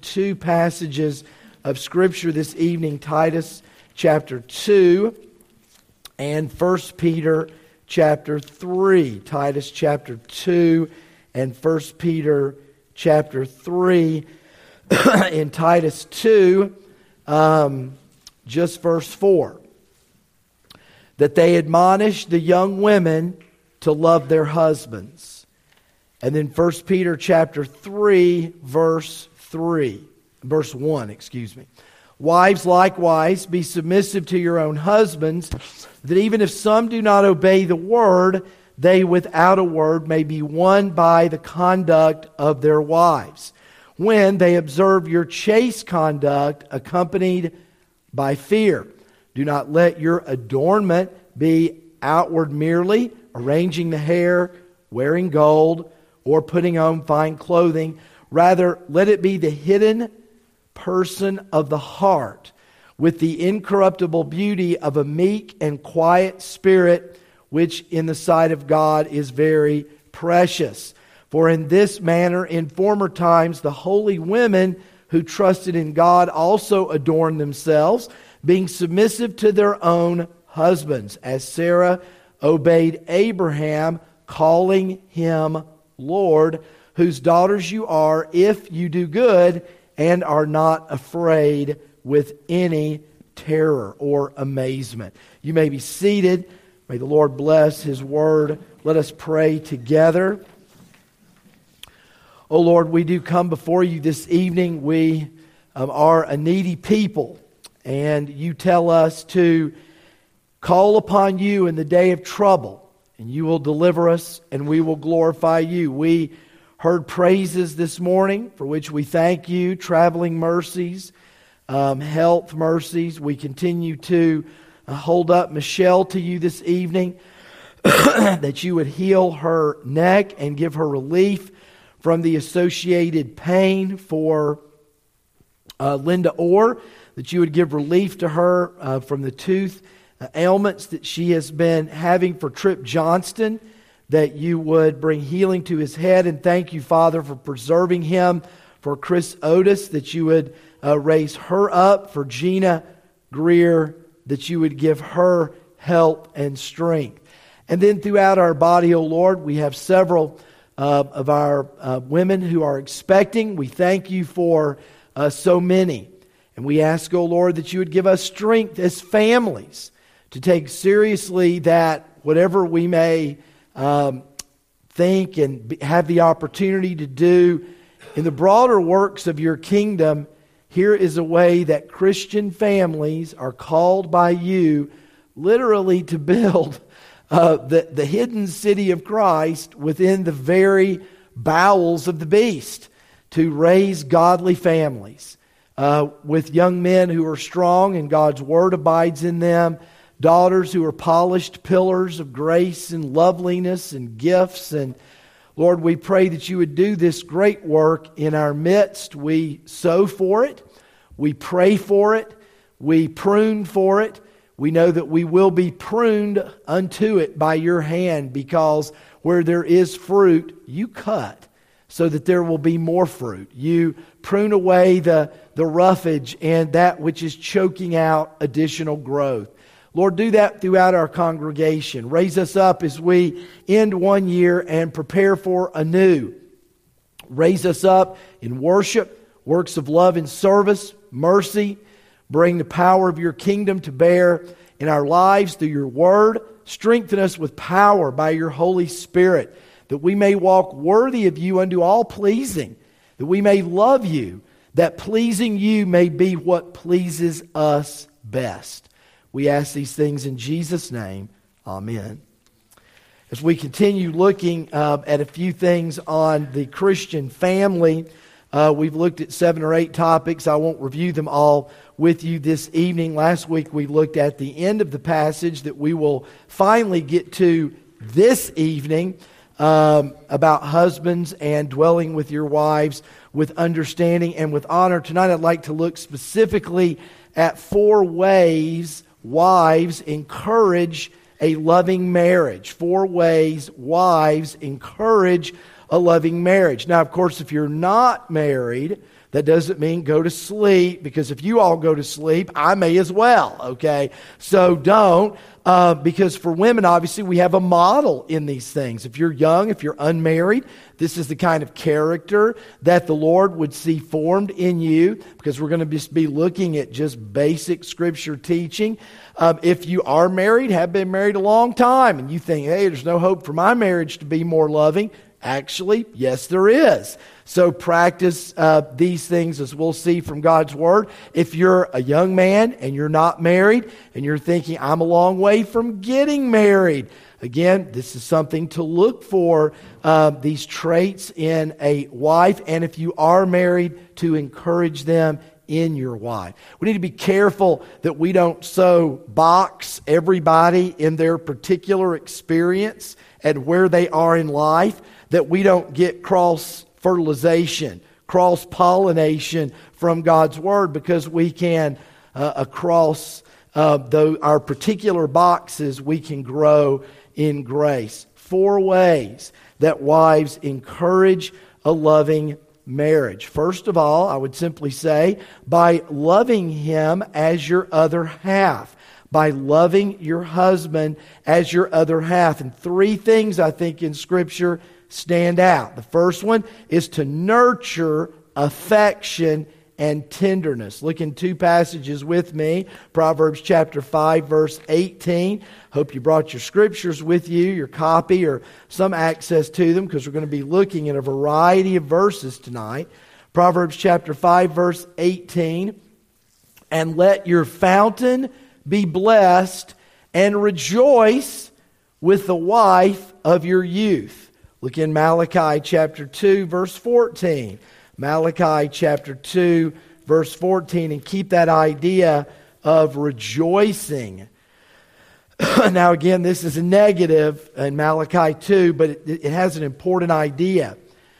two passages of Scripture this evening, Titus chapter 2 and 1 Peter chapter 3. Titus chapter 2 and 1 Peter chapter 3. In Titus 2, just verse 4. That they admonish the young women to love their husbands. And then 1 Peter chapter 3, verse 1. Wives likewise, be submissive to your own husbands, that even if some do not obey the word, they without a word may be won by the conduct of their wives, when they observe your chaste conduct accompanied by fear. Do not let your adornment be outward merely, arranging the hair, wearing gold, or putting on fine clothing. Rather, let it be the hidden person of the heart, with the incorruptible beauty of a meek and quiet spirit, which in the sight of God is very precious. For in this manner, in former times, the holy women who trusted in God also adorned themselves, being submissive to their own husbands, as Sarah obeyed Abraham, calling him Lord, whose daughters you are, if you do good and are not afraid with any terror or amazement. You may be seated. May the Lord bless His word. Let us pray together. Oh Lord, we do come before you this evening. We are a needy people, and you tell us to call upon you in the day of trouble, and you will deliver us, and we will glorify you. We heard praises this morning, for which we thank you, traveling mercies, health mercies. We continue to hold up Michelle to you this evening, that you would heal her neck and give her relief from the associated pain. For Linda Orr, that you would give relief to her from the tooth ailments that she has been having. For Trip Johnston, that you would bring healing to his head. And thank you, Father, for preserving him. For Chris Otis, that you would raise her up. For Gina Greer, that you would give her health and strength. And then throughout our body, O Lord, we have several of our women who are expecting. We thank you for so many. And we ask, O Lord, that you would give us strength as families to take seriously that whatever we may think and have the opportunity to do in the broader works of your kingdom, here is a way that Christian families are called by you literally to build the hidden city of Christ within the very bowels of the beast, to raise godly families with young men who are strong and God's word abides in them, daughters who are polished pillars of grace and loveliness and gifts. And Lord, we pray that you would do this great work in our midst. We sow for it. We pray for it. We prune for it. We know that we will be pruned unto it by your hand, because where there is fruit, you cut so that there will be more fruit. You prune away the roughage and that which is choking out additional growth. Lord, do that throughout our congregation. Raise us up as we end one year and prepare for a new. Raise us up in worship, works of love and service, mercy. Bring the power of your kingdom to bear in our lives through your word. Strengthen us with power by your Holy Spirit, that we may walk worthy of you unto all pleasing, that we may love you, that pleasing you may be what pleases us best. We ask these things in Jesus' name. Amen. As we continue looking at a few things on the Christian family, we've looked at 7 or 8 topics. I won't review them all with you this evening. Last week we looked at the end of the passage that we will finally get to this evening, about husbands and dwelling with your wives with understanding and with honor. Tonight I'd like to look specifically at 4 ways wives encourage a loving marriage. 4 ways wives encourage a loving marriage. Now, of course, if you're not married, That doesn't mean go to sleep, because if you all go to sleep, I may as well, okay? So don't, because for women, obviously, we have a model in these things. If you're young, if you're unmarried, this is the kind of character that the Lord would see formed in you, because we're going to just be looking at just basic Scripture teaching. If you are married, have been married a long time, and you think, hey, there's no hope for my marriage to be more loving, actually, yes, there is. So practice these things, as we'll see from God's Word. If you're a young man and you're not married and you're thinking, I'm a long way from getting married, again, this is something to look for, these traits in a wife. And if you are married, to encourage them in your wife. We need to be careful that we don't so box everybody in their particular experience and where they are in life, that we don't get cross-fertilization, cross-pollination from God's Word, because we can, across our particular boxes, we can grow in grace. 4 ways that wives encourage a loving marriage. First of all, I would simply say, by loving him as your other half. By loving your husband as your other half. And 3 things I think in Scripture stand out. The first one is to nurture affection and tenderness. Look in 2 passages with me. Proverbs chapter 5, verse 18. Hope you brought your scriptures with you, your copy, or some access to them, because we're going to be looking at a variety of verses tonight. Proverbs chapter 5, verse 18. And let your fountain be blessed, and rejoice with the wife of your youth. Look in Malachi chapter 2, verse 14. Malachi chapter 2, verse 14, and keep that idea of rejoicing. Now again, this is a negative in Malachi 2, but it has an important idea.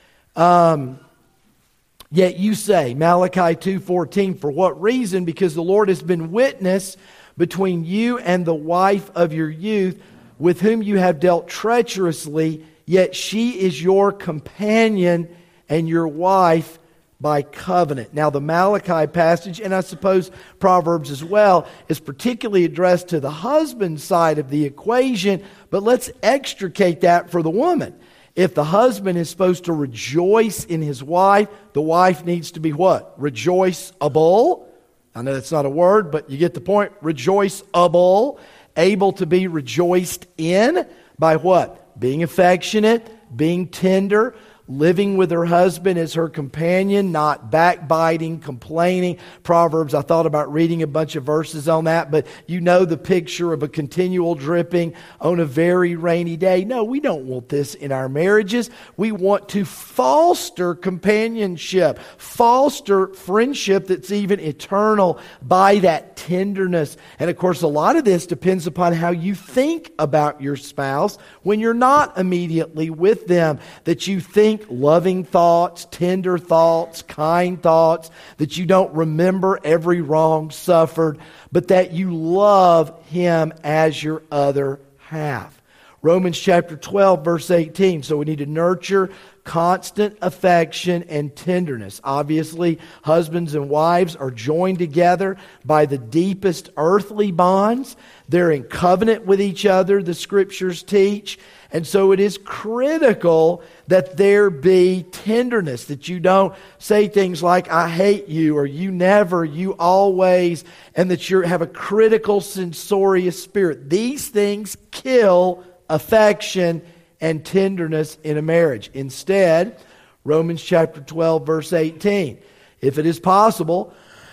Yet you say, Malachi 2:14, for what reason? Because the Lord has been witness between you and the wife of your youth, with whom you have dealt treacherously, yet she is your companion and your wife by covenant. Now the Malachi passage, and I suppose Proverbs as well, is particularly addressed to the husband side of the equation, but let's extricate that for the woman. If the husband is supposed to rejoice in his wife, the wife needs to be what? Rejoiceable. I know that's not a word, but you get the point. Rejoiceable. Able to be rejoiced in by what? Being affectionate, being tender, living with her husband as her companion, not backbiting, complaining. Proverbs, I thought about reading a bunch of verses on that, but you know the picture of a continual dripping on a very rainy day. No, we don't want this in our marriages. We want to foster companionship, foster friendship that's even eternal by that tenderness. And of course, a lot of this depends upon how you think about your spouse when you're not immediately with them, that you think loving thoughts, tender thoughts, kind thoughts, that you don't remember every wrong suffered, but that you love him as your other half. Romans chapter 12, verse 18. So we need to nurture constant affection and tenderness. Obviously, husbands and wives are joined together by the deepest earthly bonds. They're in covenant with each other, the Scriptures teach. And so it is critical that there be tenderness, that you don't say things like, I hate you, or you never, you always, and that you have a critical, censorious spirit. These things kill affection and tenderness in a marriage. Instead, Romans chapter 12, verse 18, if it is possible,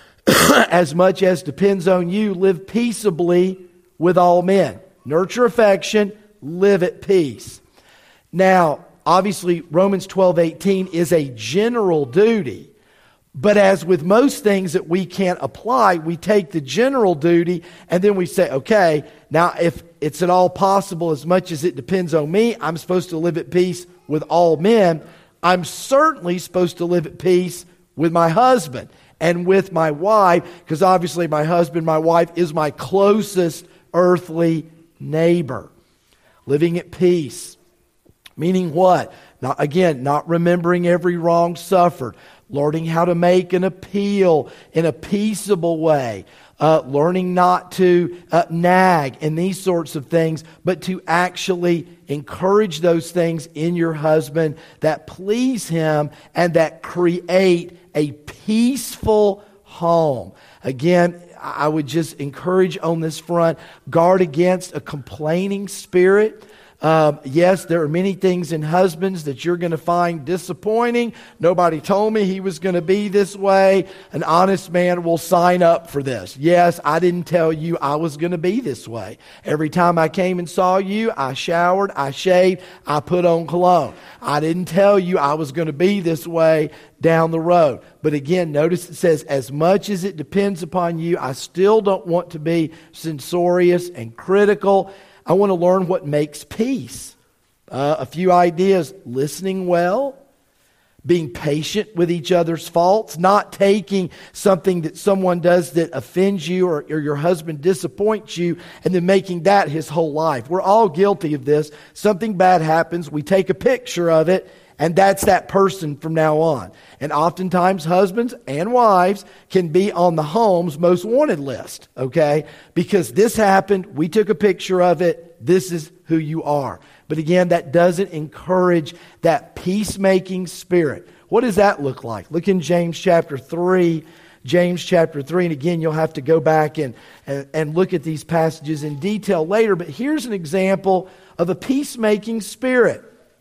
as much as depends on you, live peaceably with all men. Nurture affection, live at peace. Now, obviously, Romans 12:18 is a general duty. But as with most things that we can't apply, we take the general duty and then we say, okay, now if it's at all possible, as much as it depends on me, I'm supposed to live at peace with all men. I'm certainly supposed to live at peace with my husband and with my wife, because obviously my husband, my wife is my closest earthly neighbor. Living at peace. Meaning what? Not remembering every wrong suffered. learning how to make an appeal in a peaceable way, learning not to nag and these sorts of things, but to actually encourage those things in your husband that please him and that create a peaceful home. Again, I would just encourage on this front, guard against a complaining spirit. Yes, there are many things in husbands that you're going to find disappointing. Nobody told me he was going to be this way. An honest man will sign up for this. Yes, I didn't tell you I was going to be this way. Every time I came and saw you, I showered, I shaved, I put on cologne. I didn't tell you I was going to be this way down the road. But again, notice it says, as much as it depends upon you, I still don't want to be censorious and critical. I want to learn what makes peace. A few ideas: listening well, being patient with each other's faults, not taking something that someone does that offends you or your husband disappoints you and then making that his whole life. We're all guilty of this. Something bad happens, we take a picture of it, and that's that person from now on. And oftentimes husbands and wives can be on the home's most wanted list, okay? Because this happened, we took a picture of it, this is who you are. But again, that doesn't encourage that peacemaking spirit. What does that look like? Look in James chapter 3. James chapter 3, and again, you'll have to go back and look at these passages in detail later. But here's an example of a peacemaking spirit.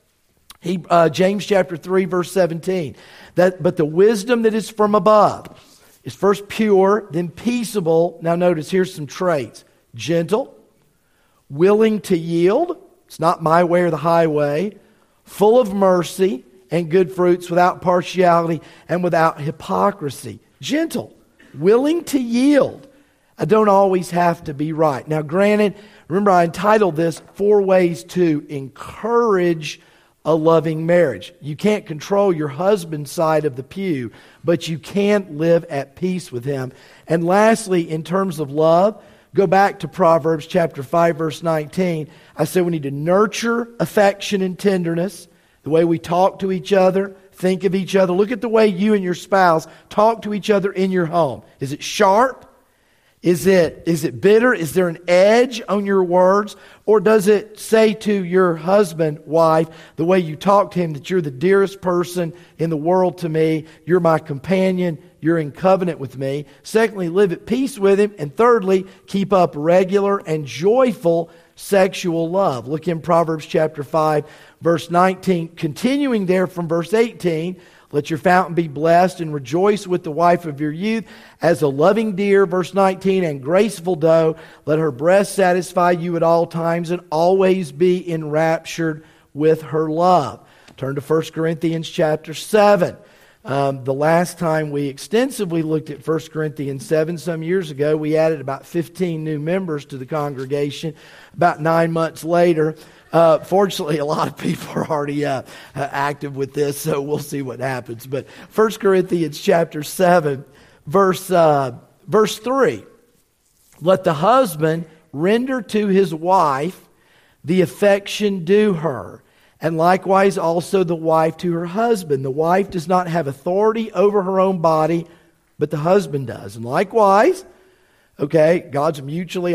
James chapter 3, verse 17. But the wisdom that is from above is first pure, then peaceable. Now notice, here's some traits. Gentle, willing to yield. It's not my way or the highway. Full of mercy and good fruits, without partiality and without hypocrisy. Gentle, willing to yield. I don't always have to be right. Now granted, remember I entitled this 4 Ways to Encourage a Loving Marriage. You can't control your husband's side of the pew, but you can live at peace with him. And lastly, in terms of love, go back to Proverbs chapter 5, verse 19. I said we need to nurture affection and tenderness, the way we talk to each other, think of each other. Look at the way you and your spouse talk to each other in your home. Is it sharp? Is it bitter? Is there an edge on your words? Or does it say to your husband, wife, the way you talk to him, that you're the dearest person in the world to me, you're my companion, you're in covenant with me? Secondly, live at peace with him. And thirdly, keep up regular and joyful sexual love. Look in Proverbs chapter 5, verse 19. Continuing there from verse 18, let your fountain be blessed and rejoice with the wife of your youth as a loving deer, verse 19, and graceful doe. Let her breast satisfy you at all times and always be enraptured with her love. Turn to 1 Corinthians chapter 7. The last time we extensively looked at 1 Corinthians 7, some years ago, we added about 15 new members to the congregation. About 9 months later, fortunately, a lot of people are already active with this, so we'll see what happens. But 1 Corinthians chapter 7, verse 3. Let the husband render to his wife the affection due her, and likewise also the wife to her husband. The wife does not have authority over her own body, but the husband does. And likewise, okay, God's mutually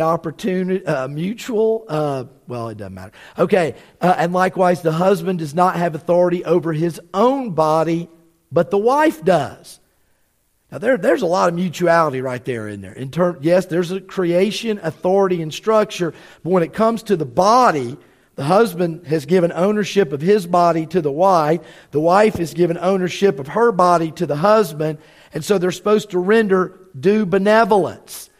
mutual, well, it doesn't matter. Okay, and likewise the husband does not have authority over his own body, but the wife does. Now there's a lot of mutuality right there in there. Yes, there's a creation, authority, and structure, but when it comes to the body, the husband has given ownership of his body to the wife has given ownership of her body to the husband, and so they're supposed to render due benevolence.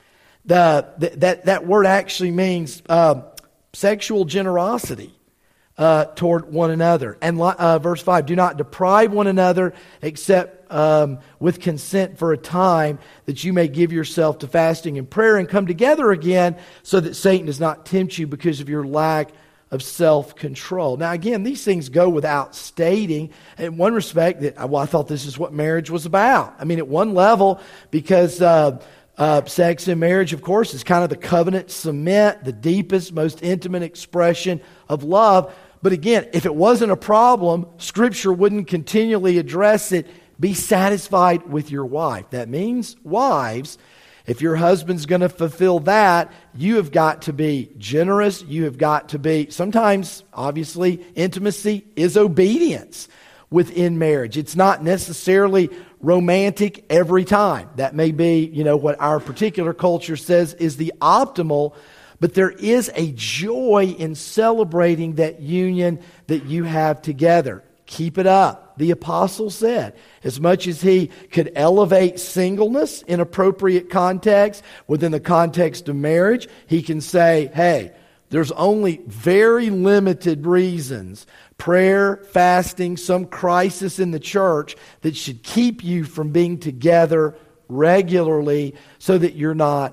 That word actually means sexual generosity toward one another. And verse 5, do not deprive one another except with consent for a time, that you may give yourself to fasting and prayer and come together again, so that Satan does not tempt you because of your lack of self-control. Now again, these things go without stating. In one respect, I thought this is what marriage was about. I mean, at one level, because sex in marriage, of course, is kind of the covenant cement, the deepest, most intimate expression of love. But again, if it wasn't a problem, Scripture wouldn't continually address it Be satisfied with your wife. That means, wives, if your husband's going to fulfill that, you have got to be generous. You have got to be, sometimes, obviously, intimacy is obedience within marriage. It's not necessarily romantic every time. That may be, what our particular culture says is the optimal, but there is a joy in celebrating that union that you have together. Keep it up. The apostle said, as much as he could elevate singleness in appropriate context, within the context of marriage, he can say, hey, there's only very limited reasons, prayer, fasting, some crisis in the church, that should keep you from being together regularly so that you're not,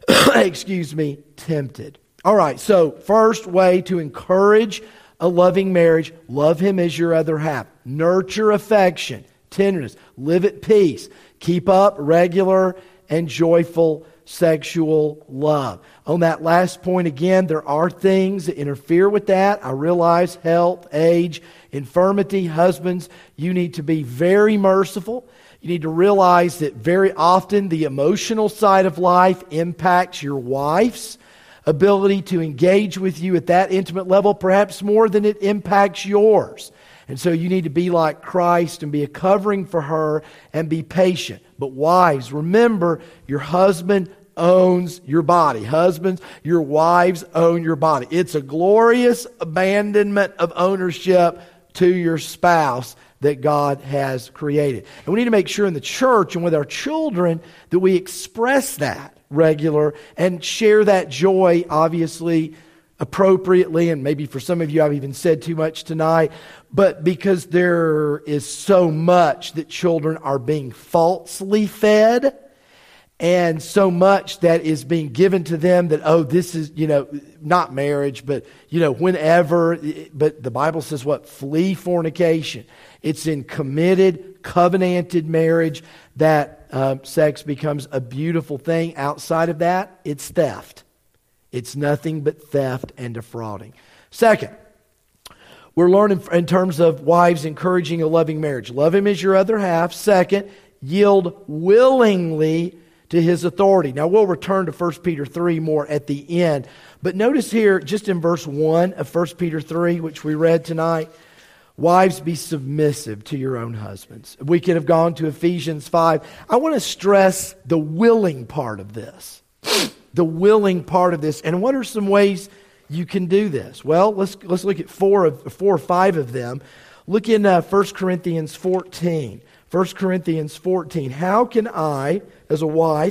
tempted. All right, so first way to encourage a loving marriage, love him as your other half. Nurture affection, tenderness, live at peace. Keep up regular and joyful sexual love. On that last point again, there are things that interfere with that. I realize health, age, infirmity. Husbands, you need to be very merciful. You need to realize that very often the emotional side of life impacts your wife's ability to engage with you at that intimate level, perhaps more than it impacts yours. And so you need to be like Christ and be a covering for her and be patient. But wives, remember, your husband owns your body. Husbands, your wives own your body. It's a glorious abandonment of ownership to your spouse that God has created. And we need to make sure in the church and with our children that we express that regular and share that joy, obviously, appropriately. And maybe for some of you, I've even said too much tonight. But because there is so much that children are being falsely fed, and so much that is being given to them that, this is, not marriage, but, whenever. But the Bible says what? Flee fornication. It's in committed, covenanted marriage that sex becomes a beautiful thing. Outside of that, it's theft. It's nothing but theft and defrauding. Second, we're learning in terms of wives encouraging a loving marriage. Love him as your other half. Second, yield willingly to his authority. Now, we'll return to 1 Peter 3 more at the end. But notice here, just in verse 1 of 1 Peter 3, which we read tonight, wives, be submissive to your own husbands. We could have gone to Ephesians 5. I want to stress the willing part of this. The willing part of this. And what are some ways you can do this? Well, let's look at four or five of them. Look in 1 Corinthians 14. 1 Corinthians 14. How can I, as a wife,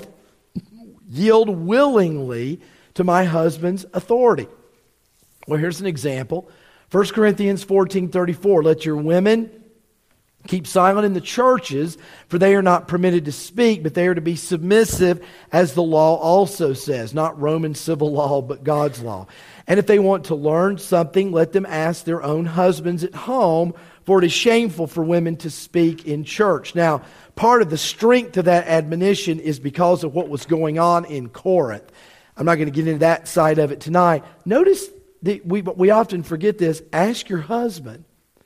yield willingly to my husband's authority? Well, here's an example. 1 Corinthians 14:34. Let your women keep silent in the churches, for they are not permitted to speak, but they are to be submissive, as the law also says. Not Roman civil law, but God's law. And if they want to learn something, let them ask their own husbands at home, for it is shameful for women to speak in church. Now, part of the strength of that admonition is because of what was going on in Corinth. I'm not going to get into that side of it tonight. Notice that we often forget this. Ask your husband.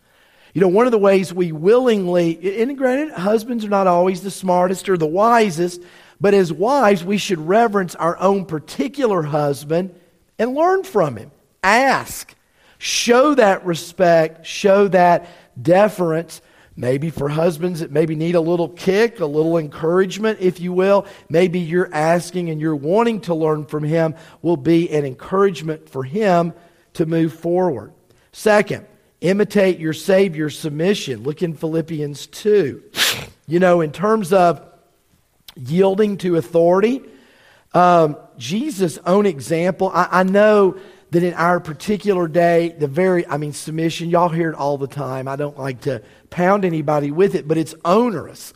One of the ways we willingly, and granted, husbands are not always the smartest or the wisest, but as wives, we should reverence our own particular husband and learn from him. Ask. Show that respect. Show that deference. Maybe for husbands that maybe need a little kick, a little encouragement, if you will. Maybe you're asking and you're wanting to learn from him will be an encouragement for him to move forward. Second, imitate your Savior's submission. Look in Philippians 2. In terms of yielding to authority, Jesus' own example, I know that in our particular day, submission, y'all hear it all the time. I don't like to pound anybody with it, but it's onerous.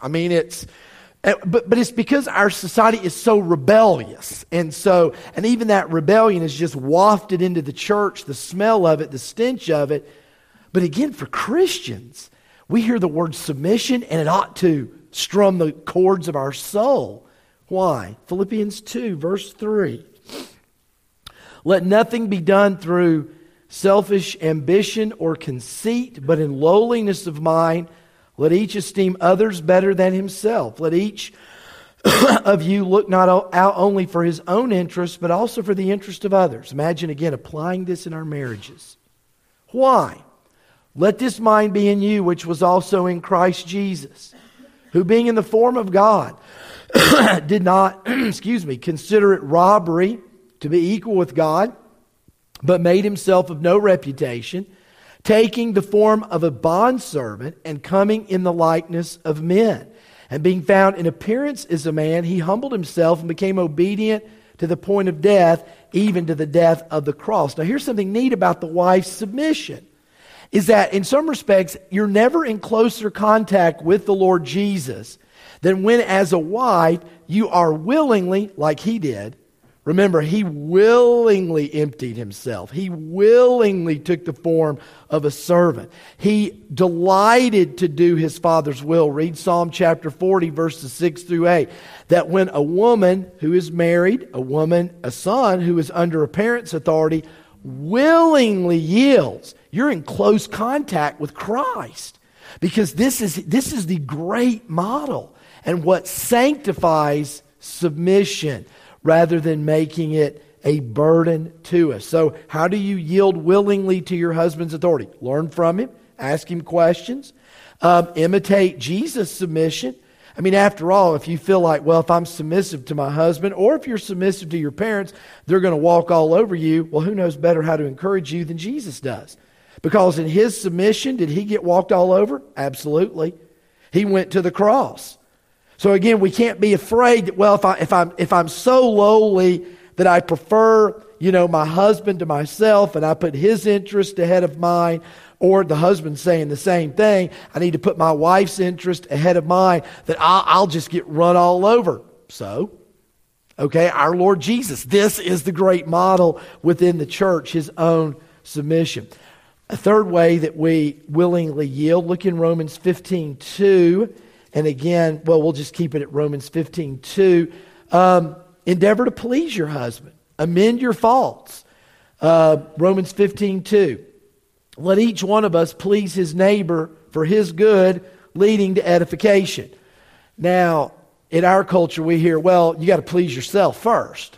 But it's because our society is so rebellious. And even that rebellion is just wafted into the church, the smell of it, the stench of it. But again, for Christians, we hear the word submission and it ought to strum the chords of our soul. Why? Philippians 2, verse 3. Let nothing be done through selfish ambition or conceit, but in lowliness of mind, Let each esteem others better than himself. Let each of you look not out only for his own interest, but also for the interest of others. Imagine again applying this in our marriages. Why? Let this mind be in you, which was also in Christ Jesus, who being in the form of God, did not, consider it robbery to be equal with God, but made himself of no reputation, taking the form of a bondservant and coming in the likeness of men. And being found in appearance as a man, he humbled himself and became obedient to the point of death, even to the death of the cross. Now here's something neat about the wife's submission, is that in some respects, you're never in closer contact with the Lord Jesus than when as a wife, you are willingly, like he did. Remember, he willingly emptied himself. He willingly took the form of a servant. He delighted to do his Father's will. Read Psalm chapter 40, verses 6 through 8. That when a woman who is married, a son who is under a parent's authority, willingly yields, you're in close contact with Christ. Because this is the great model and what sanctifies submission, rather than making it a burden to us. So how do you yield willingly to your husband's authority? Learn from him. Ask him questions. Imitate Jesus' submission. I mean, after all, if you feel like, well, if I'm submissive to my husband, or if you're submissive to your parents, they're going to walk all over you. Well, who knows better how to encourage you than Jesus does? Because in his submission, did he get walked all over? Absolutely. He went to the cross. So again, we can't be afraid that, well, if I'm so lowly that I prefer, my husband to myself, and I put his interest ahead of mine, or the husband saying the same thing, I need to put my wife's interest ahead of mine, that I'll just get run all over. So, okay, our Lord Jesus, this is the great model within the church, his own submission. A third way that we willingly yield, look in Romans 15:2. And again, we'll just keep it at Romans 15:2. Endeavor to please your husband. Amend your faults. Romans 15:2. Let each one of us please his neighbor for his good, leading to edification. Now, in our culture, we hear, well, you got to please yourself first.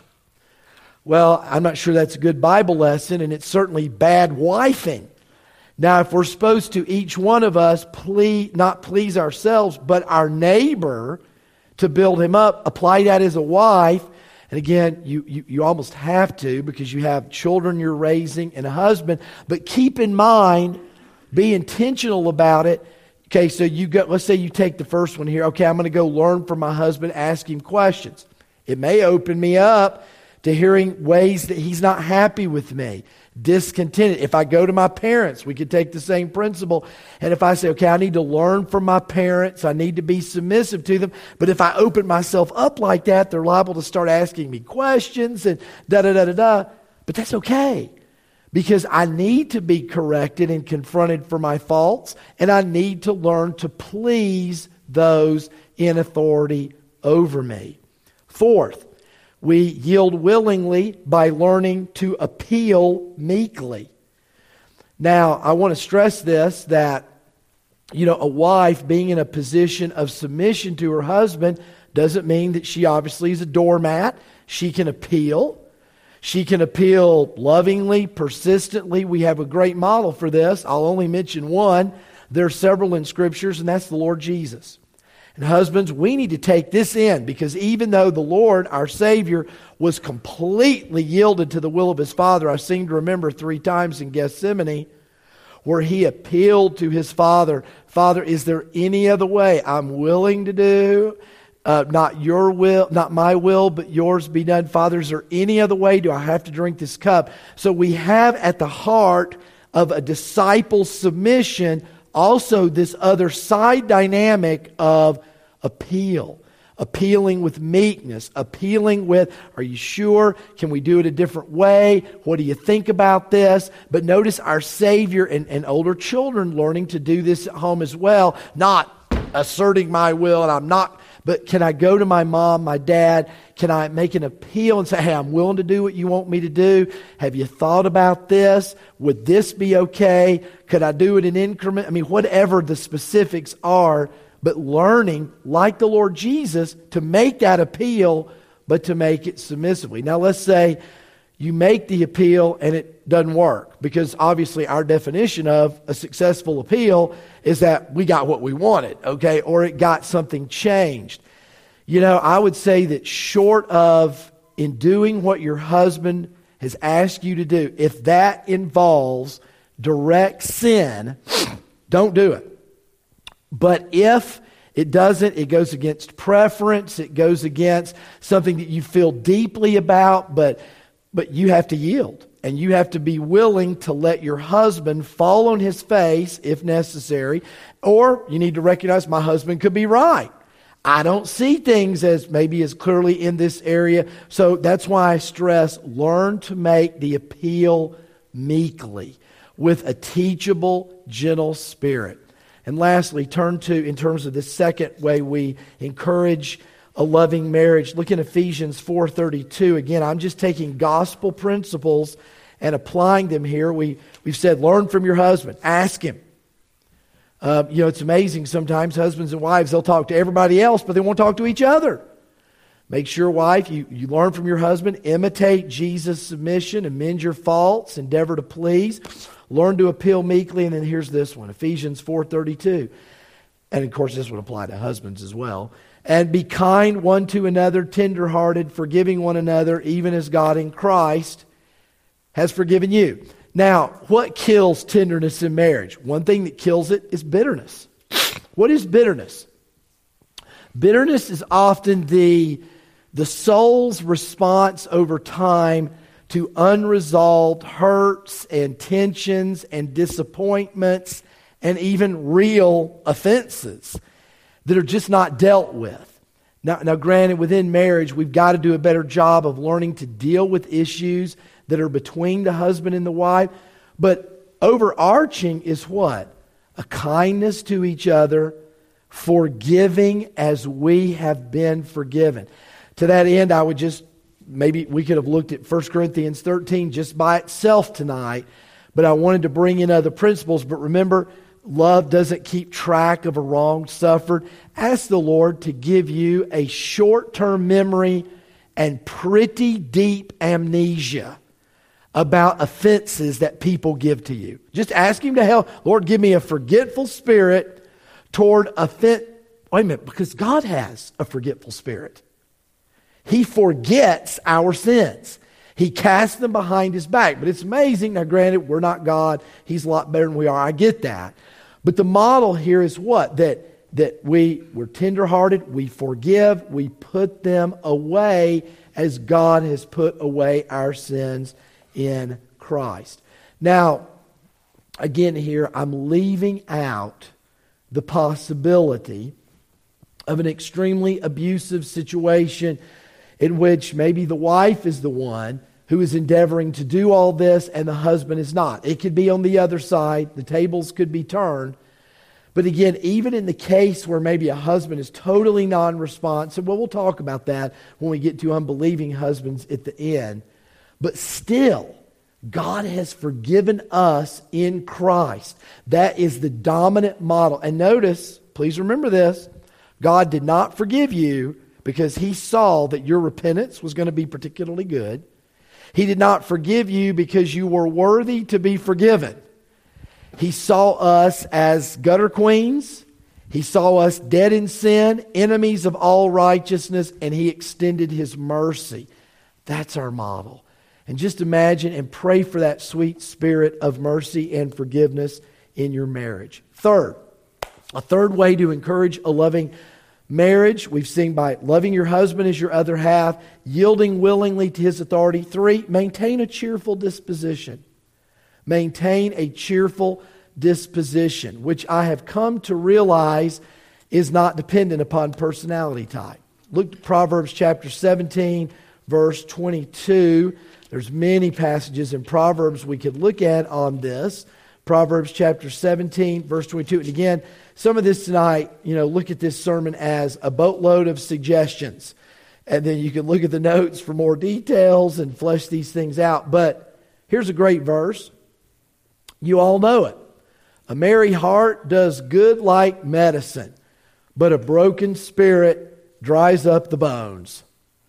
Well, I'm not sure that's a good Bible lesson, and it's certainly bad wifing. Now, if we're supposed to, each one of us, not please ourselves, but our neighbor to build him up, apply that as a wife. And again, you almost have to, because you have children you're raising and a husband. But keep in mind, be intentional about it. Okay, so let's say you take the first one here. Okay, I'm going to go learn from my husband, ask him questions. It may open me up to hearing ways that he's not happy with me, discontented. If I go to my parents, we could take the same principle. And if I say, okay, I need to learn from my parents, I need to be submissive to them. But if I open myself up like that, they're liable to start asking me questions and da-da-da-da-da. But that's okay, because I need to be corrected and confronted for my faults, and I need to learn to please those in authority over me. Fourth, we yield willingly by learning to appeal meekly. Now, I want to stress this, that, a wife being in a position of submission to her husband doesn't mean that she obviously is a doormat. She can appeal. She can appeal lovingly, persistently. We have a great model for this. I'll only mention one. There are several in Scriptures, and that's the Lord Jesus. And husbands, we need to take this in, because even though the Lord, our Savior, was completely yielded to the will of his Father, I seem to remember 3 times in Gethsemane where he appealed to his Father, Father, is there any other way I'm willing to do? Not your will, not my will, but yours be done. Father, is there any other way? Do I have to drink this cup? So we have at the heart of a disciple's submission also this other side dynamic of appealing with meekness, appealing with, are you sure? Can we do it a different way? What do you think about this? But notice our Savior and older children learning to do this at home as well, not asserting my will, and I'm not, but can I go to my mom, my dad? Can I make an appeal and say, hey, I'm willing to do what you want me to do? Have you thought about this? Would this be okay? Could I do it in increment? I mean, whatever the specifics are, but learning, like the Lord Jesus, to make that appeal, but to make it submissively. Now, let's say you make the appeal and it doesn't work, because obviously our definition of a successful appeal is that we got what we wanted, okay, or it got something changed. You know, I would say that short of in doing what your husband has asked you to do, if that involves direct sin, don't do it. But if it doesn't, it goes against preference, it goes against something that you feel deeply about, but you have to yield. And you have to be willing to let your husband fall on his face if necessary. Or you need to recognize my husband could be right. I don't see things as maybe as clearly in this area. So that's why I stress, learn to make the appeal meekly with a teachable, gentle spirit. And lastly, turn to, in terms of the second way we encourage a loving marriage, look in Ephesians 4:32. Again, I'm just taking gospel principles and applying them here. We've said, learn from your husband. Ask him. It's amazing sometimes, husbands and wives, they'll talk to everybody else, but they won't talk to each other. Make sure, wife, you learn from your husband. Imitate Jesus' submission. Amend your faults. Endeavor to please. Learn to appeal meekly. And then here's this one, Ephesians 4:32. And of course, this would apply to husbands as well. And be kind one to another, tenderhearted, forgiving one another, even as God in Christ has forgiven you. Now, what kills tenderness in marriage? One thing that kills it is bitterness. What is bitterness? Bitterness is often the soul's response over time to unresolved hurts and tensions and disappointments and even real offenses that are just not dealt with. Now, granted, within marriage, we've got to do a better job of learning to deal with issues that are between the husband and the wife. But overarching is what? A kindness to each other, forgiving as we have been forgiven. To that end, I would just, maybe we could have looked at 1 Corinthians 13 just by itself tonight, but I wanted to bring in other principles. But remember, love doesn't keep track of a wrong suffered. Ask the Lord to give you a short-term memory and pretty deep amnesia about offenses that people give to you. Just ask Him to help. Lord, give me a forgetful spirit toward offense. Wait a minute, because God has a forgetful spirit. He forgets our sins. He casts them behind His back. But it's amazing. Now, granted, we're not God. He's a lot better than we are. I get that. But the model here is what? That we're tenderhearted, we forgive, we put them away as God has put away our sins in Christ. Now, again here, I'm leaving out the possibility of an extremely abusive situation in which maybe the wife is the one who is endeavoring to do all this and the husband is not. It could be on the other side. The tables could be turned. But again, even in the case where maybe a husband is totally non-responsive, well, we'll talk about that when we get to unbelieving husbands at the end. But still, God has forgiven us in Christ. That is the dominant model. And notice, please remember this, God did not forgive you because He saw that your repentance was going to be particularly good. He did not forgive you because you were worthy to be forgiven. He saw us as gutter queens. He saw us dead in sin, enemies of all righteousness, and He extended His mercy. That's our model. And just imagine and pray for that sweet spirit of mercy and forgiveness in your marriage. A third way to encourage a loving marriage, we've seen by loving your husband as your other half, yielding willingly to his authority. 3, maintain a cheerful disposition. Maintain a cheerful disposition, which I have come to realize is not dependent upon personality type. Look at Proverbs chapter 17, verse 22. There's many passages in Proverbs we could look at on this. Proverbs chapter 17, verse 22. And again, some of this tonight, look at this sermon as a boatload of suggestions. And then you can look at the notes for more details and flesh these things out. But here's a great verse. You all know it. A merry heart does good like medicine, but a broken spirit dries up the bones.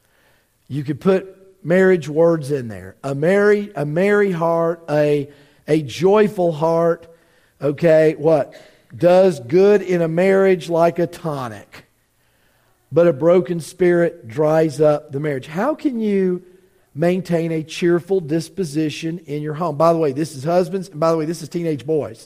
You could put marriage words in there. A merry heart, a joyful heart, okay, what? Does good in a marriage like a tonic. But a broken spirit dries up the marriage. How can you maintain a cheerful disposition in your home? By the way, this is husbands, and by the way, this is teenage boys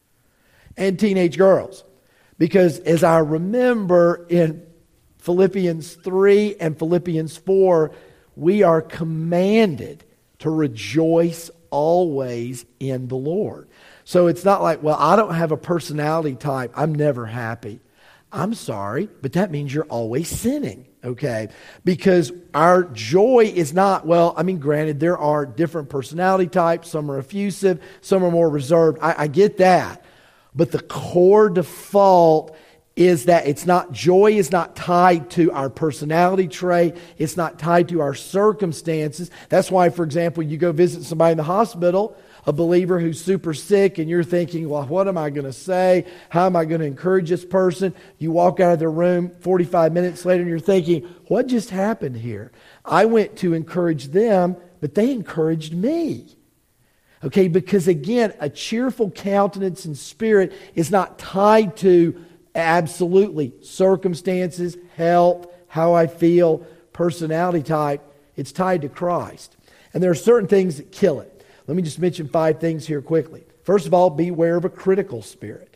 and teenage girls. Because as I remember in Philippians 3 and Philippians 4, we are commanded to rejoice always in the Lord. So it's not like, well, I don't have a personality type. I'm never happy. I'm sorry, but that means you're always sinning, okay? Because our joy is not, granted, there are different personality types. Some are effusive, some are more reserved. I get that. But the core default is that joy is not tied to our personality trait. It's not tied to our circumstances. That's why, for example, you go visit somebody in the hospital, a believer who's super sick, and you're thinking, well, what am I going to say? How am I going to encourage this person? You walk out of the room 45 minutes later and you're thinking, what just happened here? I went to encourage them, but they encouraged me. Okay, because again, a cheerful countenance and spirit is not tied to absolutely circumstances, health, how I feel, personality type. It's tied to Christ. And there are certain things that kill it. Let me just mention 5 things here quickly. First of all, beware of a critical spirit.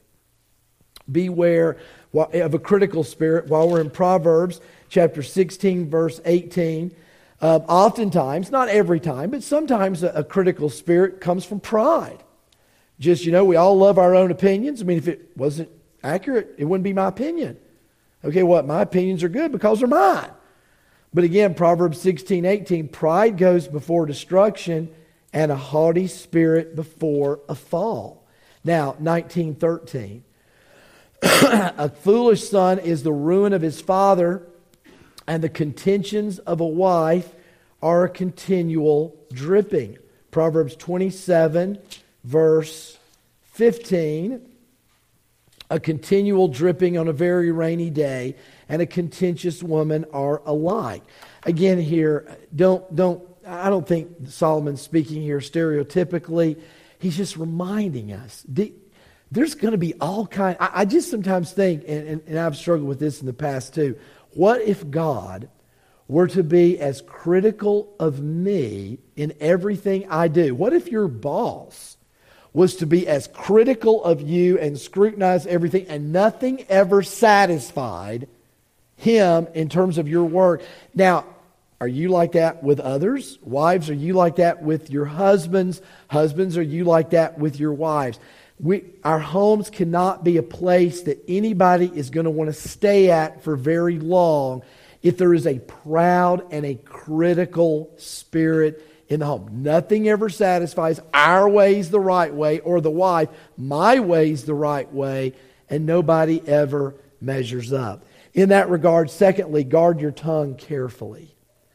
Beware of a critical spirit. While we're in Proverbs chapter 16, verse 18, oftentimes, not every time, but sometimes a critical spirit comes from pride. Just, we all love our own opinions. If it wasn't accurate, it wouldn't be my opinion. Okay, my opinions are good because they're mine. But again, Proverbs 16, 18, pride goes before destruction, and a haughty spirit before a fall. Now, 19:13. A foolish son is the ruin of his father, and the contentions of a wife are a continual dripping. Proverbs 27, verse 15. A continual dripping on a very rainy day, and a contentious woman are alike. Again here, I don't think Solomon's speaking here stereotypically. He's just reminding us. There's going to be all kinds. I just sometimes think, and I've struggled with this in the past too, what if God were to be as critical of me in everything I do? What if your boss was to be as critical of you and scrutinize everything, and nothing ever satisfied him in terms of your work? Now, are you like that with others? Wives, are you like that with your husbands? Husbands, are you like that with your wives? Our homes cannot be a place that anybody is going to want to stay at for very long if there is a proud and a critical spirit in the home. Nothing ever satisfies our way's the right way, or the wife, my way's the right way, and nobody ever measures up. In that regard, secondly, guard your tongue carefully.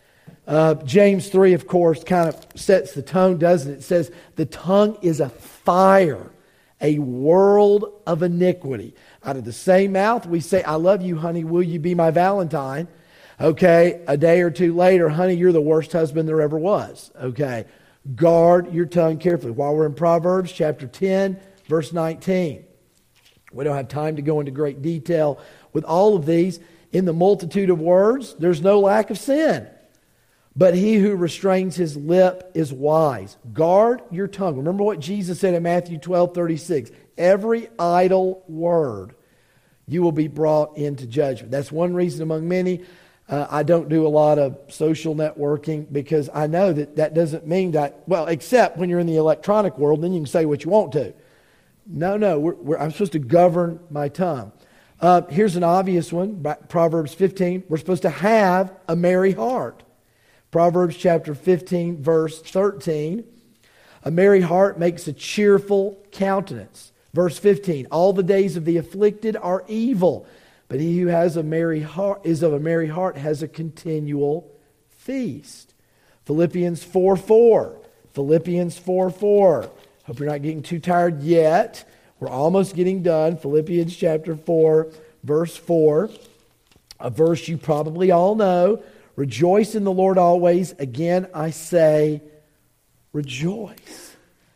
James 3, of course, kind of sets the tone, doesn't it? It says, the tongue is a fire, a world of iniquity. Out of the same mouth, we say, I love you, honey, will you be my Valentine? Okay, a day or two later, honey, you're the worst husband there ever was. Okay, guard your tongue carefully. While we're in Proverbs chapter 10, verse 19. We don't have time to go into great detail with all of these. In the multitude of words, there's no lack of sin. But he who restrains his lip is wise. Guard your tongue. Remember what Jesus said in Matthew 12:36. Every idle word you will be brought into judgment. That's one reason among many I don't do a lot of social networking, because I know that doesn't mean that, well, except when you're in the electronic world, then you can say what you want to. No, I'm supposed to govern my tongue. Here's an obvious one, Proverbs 15. We're supposed to have a merry heart. Proverbs chapter 15, verse 13. A merry heart makes a cheerful countenance. Verse 15, all the days of the afflicted are evil, but he who has a merry heart is of a merry heart has a continual feast. Philippians 4:4. Philippians 4:4. Hope you're not getting too tired yet. We're almost getting done. Philippians chapter 4, verse 4. A verse you probably all know. Rejoice in the Lord always. Again, I say, rejoice.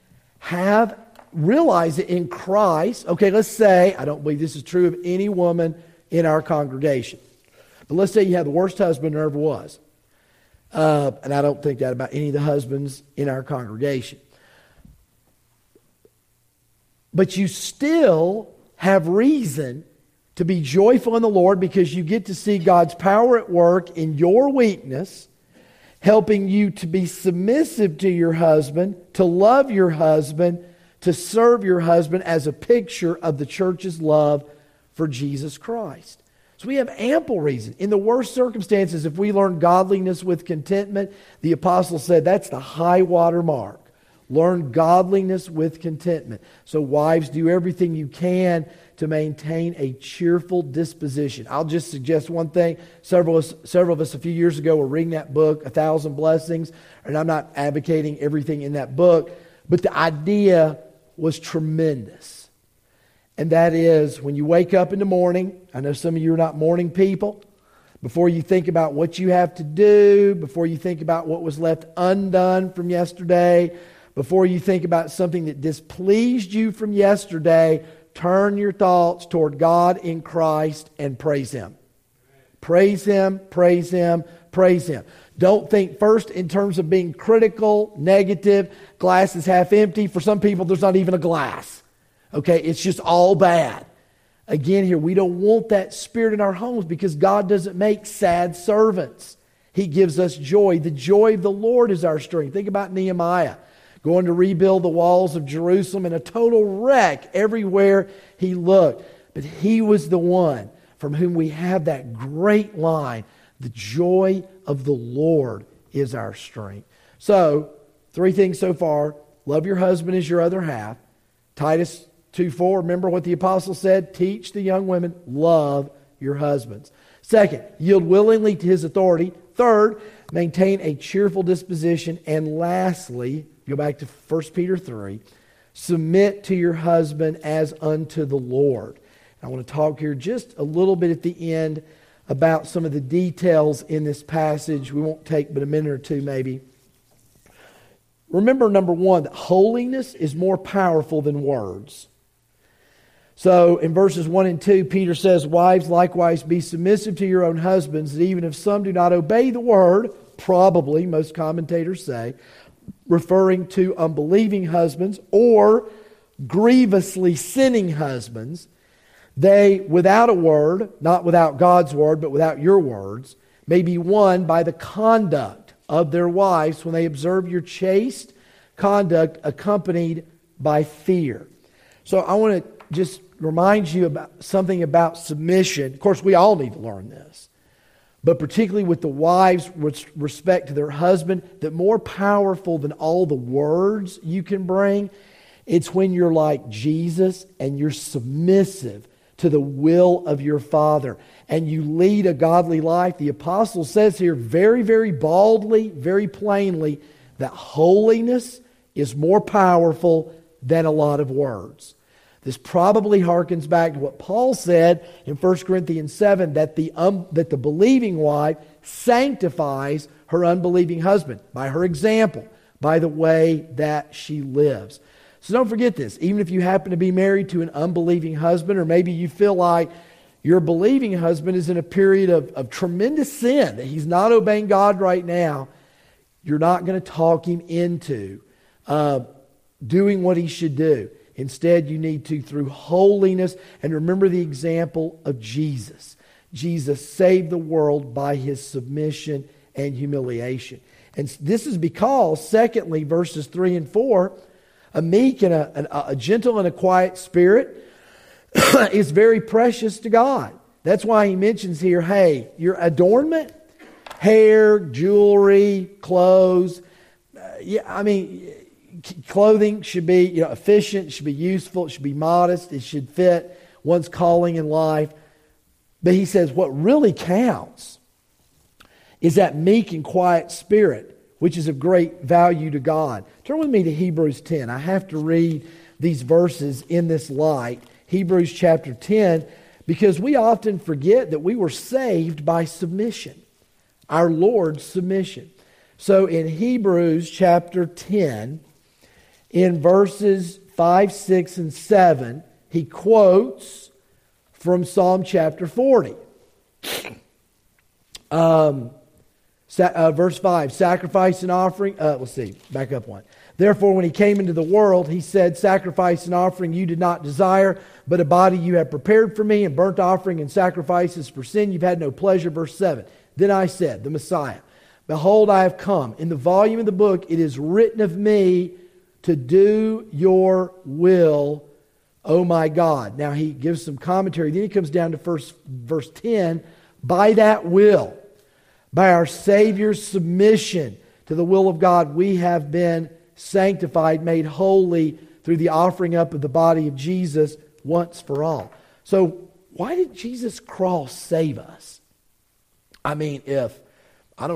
Realize it in Christ. Okay, let's say, I don't believe this is true of any woman in our congregation. But let's say you have the worst husband there ever was. And I don't think that about any of the husbands in our congregation. But you still have reason to be joyful in the Lord because you get to see God's power at work in your weakness, helping you to be submissive to your husband, to love your husband, to serve your husband as a picture of the church's love for Jesus Christ. So we have ample reason. In the worst circumstances, if we learn godliness with contentment, the apostle said that's the high water mark. Learn godliness with contentment. So wives, do everything you can to maintain a cheerful disposition. I'll just suggest one thing. Several of us a few years ago were reading that book, 1,000 Blessings, and I'm not advocating everything in that book, but the idea was tremendous. And that is, when you wake up in the morning, I know some of you are not morning people, before you think about what you have to do, before you think about what was left undone from yesterday, before you think about something that displeased you from yesterday, turn your thoughts toward God in Christ and praise Him. Praise Him, praise Him, praise Him. Don't think first in terms of being critical, negative, glass is half empty. For some people, there's not even a glass. Okay, it's just all bad. Again here, we don't want that spirit in our homes because God doesn't make sad servants. He gives us joy. The joy of the Lord is our strength. Think about Nehemiah going to rebuild the walls of Jerusalem in a total wreck everywhere he looked. But he was the one from whom we have that great line, the joy of the Lord is our strength. So, 3 things so far. Love your husband as your other half. Titus 2:4, remember what the apostle said? Teach the young women, love your husbands. Second, yield willingly to his authority. Third, maintain a cheerful disposition. And lastly, go back to 1 Peter 3, submit to your husband as unto the Lord. I want to talk here just a little bit at the end about some of the details in this passage. We won't take but a minute or two maybe. Remember, number one, that holiness is more powerful than words. So in verses 1 and 2, Peter says, wives, likewise be submissive to your own husbands, that even if some do not obey the word, probably, most commentators say, referring to unbelieving husbands or grievously sinning husbands, they, without a word, not without God's word, but without your words, may be won by the conduct of their wives when they observe your chaste conduct accompanied by fear. So I want to just remind you about something about submission. Of course, we all need to learn this. But particularly with the wives with respect to their husband, that more powerful than all the words you can bring, it's when you're like Jesus and you're submissive to the will of your Father and you lead a godly life. The apostle says here very, very baldly, very plainly, that holiness is more powerful than a lot of words. This probably harkens back to what Paul said in 1 Corinthians 7, that the believing wife sanctifies her unbelieving husband by her example, by the way that she lives. So don't forget this. Even if you happen to be married to an unbelieving husband, or maybe you feel like your believing husband is in a period of tremendous sin, that he's not obeying God right now, you're not going to talk him into doing what he should do. Instead, you need to, through holiness, and remember the example of Jesus. Jesus saved the world by his submission and humiliation. And this is because, secondly, verses 3 and 4, a meek and a gentle and a quiet spirit is very precious to God. That's why he mentions here, hey, your adornment, hair, jewelry, clothes, Clothing should be efficient, it should be useful, it should be modest, it should fit one's calling in life. But he says what really counts is that meek and quiet spirit, which is of great value to God. Turn with me to Hebrews 10. I have to read these verses in this light. Hebrews chapter 10, because we often forget that we were saved by submission, our Lord's submission. So in Hebrews chapter 10, in verses 5, 6, and 7, he quotes from Psalm chapter 40. Verse 5, sacrifice and offering. Let's see, back up one. Therefore, when he came into the world, he said, sacrifice and offering you did not desire, but a body you have prepared for me, and burnt offering and sacrifices for sin you've had no pleasure. Verse 7, then I said, the Messiah, behold, I have come. In the volume of the book it is written of me to do your will, O my God. Now he gives some commentary. Then he comes down to verse 10. By that will, by our Savior's submission to the will of God, we have been sanctified, made holy through the offering up of the body of Jesus once for all. So why did Jesus' cross save us? I mean, I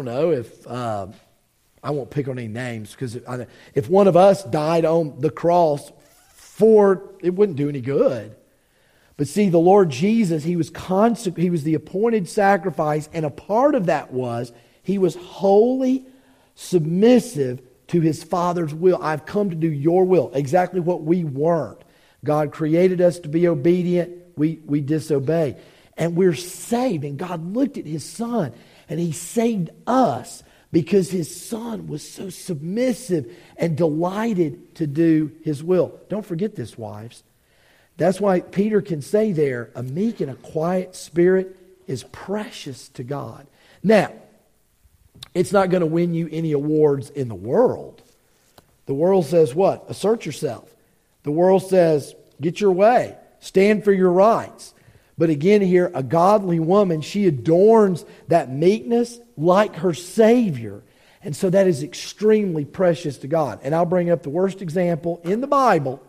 won't pick on any names, because if one of us died on the cross, it wouldn't do any good. But see, the Lord Jesus, He was the appointed sacrifice, and a part of that was He was wholly submissive to His Father's will. I've come to do your will, exactly what we weren't. God created us to be obedient, we disobey. And we're saved, and God looked at His Son, and He saved us because His Son was so submissive and delighted to do His will. Don't forget this, wives. That's why Peter can say there, a meek and a quiet spirit is precious to God. Now, it's not going to win you any awards in the world. The world says what? Assert yourself. The world says, get your way. Stand for your rights. But again here, a godly woman, she adorns that meekness like her Savior. And so that is extremely precious to God. And I'll bring up the worst example in the Bible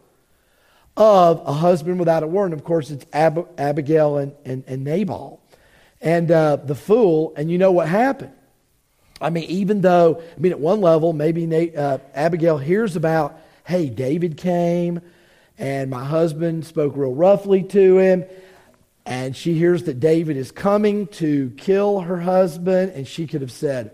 of a husband without a word. And of course, it's Abigail and Nabal. And the fool, and you know what happened. I mean, at one level, maybe Abigail hears about, hey, David came, and my husband spoke real roughly to him. And she hears that David is coming to kill her husband, and she could have said,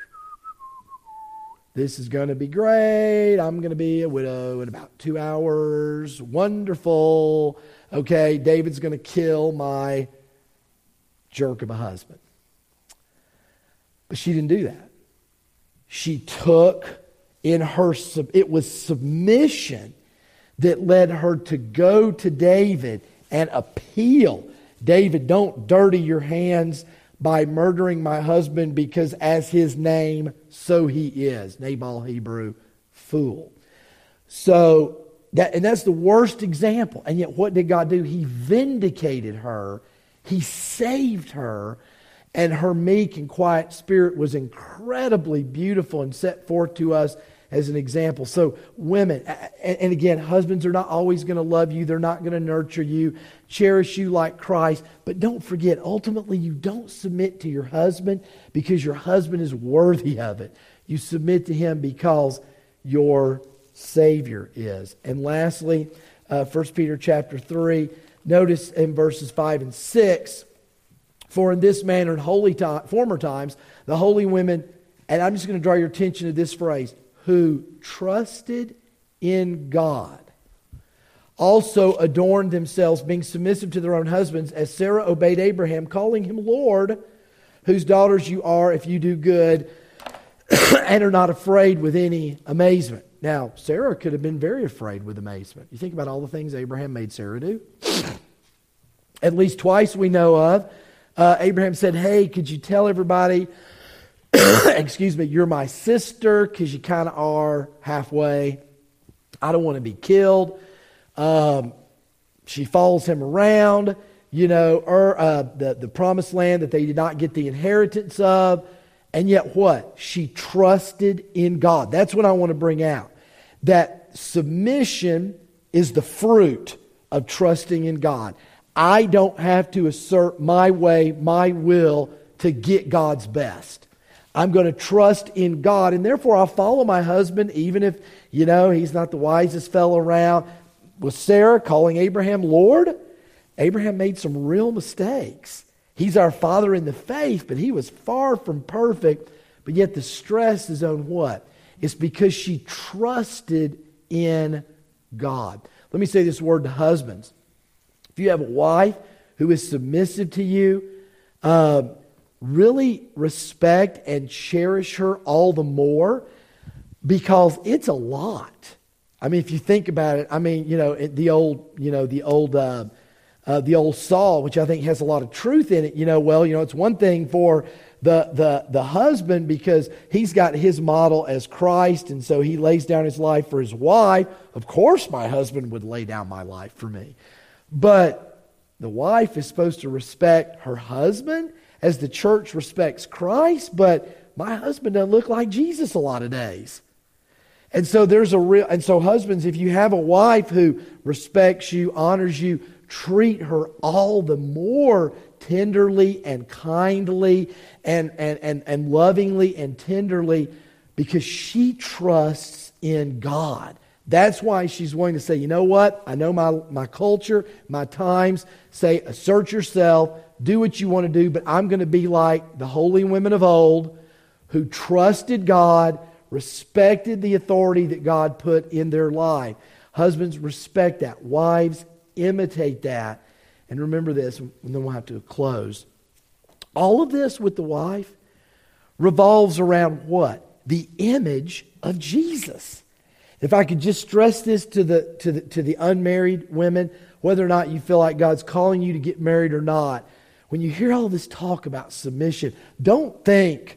this is going to be great. I'm going to be a widow in about 2 hours. Wonderful. Okay, David's going to kill my jerk of a husband. But she didn't do that. She took it was submission that led her to go to David and appeal. David, don't dirty your hands by murdering my husband, because as his name, so he is. Nabal, Hebrew, fool. So, that's the worst example. And yet what did God do? He vindicated her. He saved her. And her meek and quiet spirit was incredibly beautiful and set forth to us as an example. So women, and again, husbands are not always going to love you. They're not going to nurture you, cherish you like Christ. But don't forget, ultimately, you don't submit to your husband because your husband is worthy of it. You submit to him because your Savior is. And lastly, 1 Peter chapter 3, notice in verses 5 and 6, for in this manner in former times, the holy women, and I'm just going to draw your attention to this phrase, who trusted in God, also adorned themselves, being submissive to their own husbands, as Sarah obeyed Abraham, calling him Lord, whose daughters you are if you do good, and are not afraid with any amazement. Now, Sarah could have been very afraid with amazement. You think about all the things Abraham made Sarah do. At least twice we know of. Abraham said, hey, could you tell everybody, excuse me, you're my sister, because you kind of are halfway. I don't want to be killed. She follows him around, the promised land that they did not get the inheritance of. And yet what? She trusted in God. That's what I want to bring out. that submission is the fruit of trusting in God. I don't have to assert my way, my will to get God's best. I'm going to trust in God, and therefore I'll follow my husband, even if, he's not the wisest fellow around. With Sarah calling Abraham Lord, Abraham made some real mistakes. He's our father in the faith, but he was far from perfect. But yet the stress is on what? It's because she trusted in God. Let me say this word to husbands. If you have a wife who is submissive to you, really respect and cherish her all the more, because it's a lot. I mean, if you think about it, the old Saul, which I think has a lot of truth in it. It's one thing for the husband, because he's got his model as Christ, and so he lays down his life for his wife. Of course, my husband would lay down my life for me. But the wife is supposed to respect her husband as the church respects Christ, but my husband doesn't look like Jesus a lot of days. And so husbands, if you have a wife who respects you, honors you, treat her all the more tenderly and kindly and lovingly and tenderly, because she trusts in God. That's why she's willing to say, you know what? I know my culture, my times say assert yourself, do what you want to do, but I'm going to be like the holy women of old who trusted God, respected the authority that God put in their life. Husbands, respect that. Wives, imitate that. And remember this, and then we'll have to close. All of this with the wife revolves around what? The image of Jesus. If I could just stress this to the unmarried women, whether or not you feel like God's calling you to get married or not, when you hear all this talk about submission, don't think,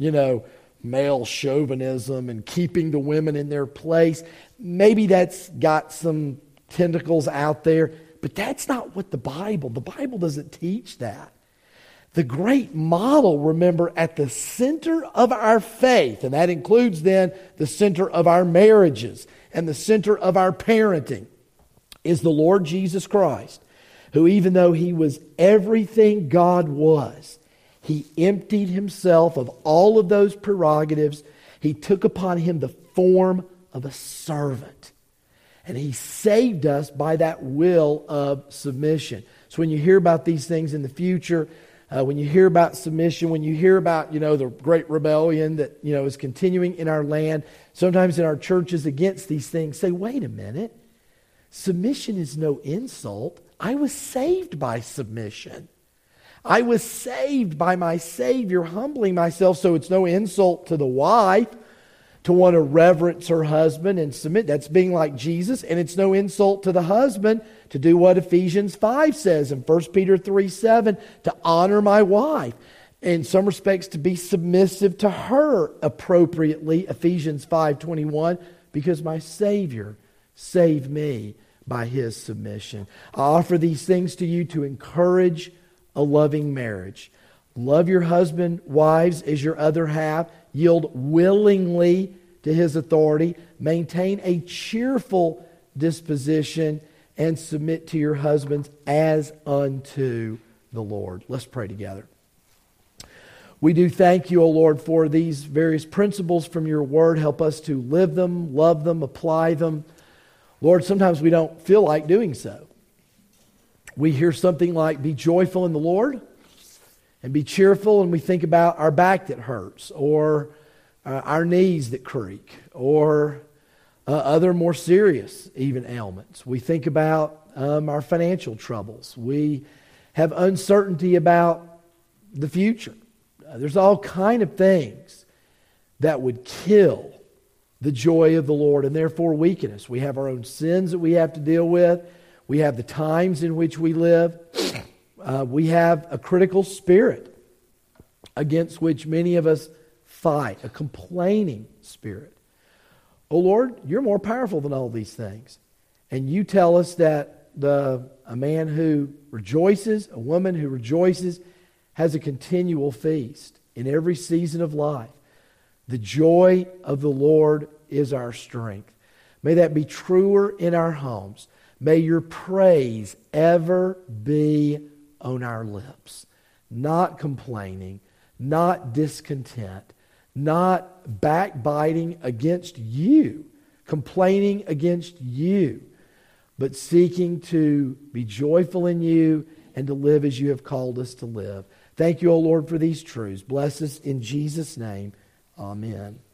male chauvinism and keeping the women in their place. Maybe that's got some tentacles out there, but that's not what the Bible doesn't teach that. The great model, remember, at the center of our faith, and that includes then the center of our marriages and the center of our parenting, is the Lord Jesus Christ, who, even though he was everything God was, he emptied himself of all of those prerogatives. He took upon him the form of a servant. And he saved us by that will of submission. So when you hear about these things in the future, when you hear about submission, when you hear about, the great rebellion that, is continuing in our land, sometimes in our churches against these things, say, wait a minute. Submission is no insult. I was saved by submission. I was saved by my Savior humbling myself, so it's no insult to the wife to want to reverence her husband and submit. That's being like Jesus. And it's no insult to the husband to do what Ephesians 5 says and 1 Peter 3:7, to honor my wife. In some respects, to be submissive to her appropriately, Ephesians 5:21, because my Savior saved me by his submission. I offer these things to you to encourage a loving marriage. Love your husband, wives, as your other half. Yield willingly to his authority. Maintain a cheerful disposition and submit to your husbands as unto the Lord. Let's pray together. We do thank you, O Lord, for these various principles from your word. Help us to live them, love them, apply them. Lord, sometimes we don't feel like doing so. We hear something like, be joyful in the Lord and be cheerful, and we think about our back that hurts, or our knees that creak, or other more serious even ailments. We think about our financial troubles. We have uncertainty about the future. There's all kind of things that would kill the joy of the Lord and therefore weaken us. We have our own sins that we have to deal with. We have the times in which we live. We have a critical spirit against which many of us fight, a complaining spirit. Oh Lord, you're more powerful than all these things. And you tell us that a man who rejoices, a woman who rejoices, has a continual feast in every season of life. The joy of the Lord is our strength. May that be truer in our homes. May your praise ever be on our lips. Not complaining, not discontent, not backbiting against you, complaining against you, but seeking to be joyful in you and to live as you have called us to live. Thank you, O Lord, for these truths. Bless us in Jesus' name. Amen.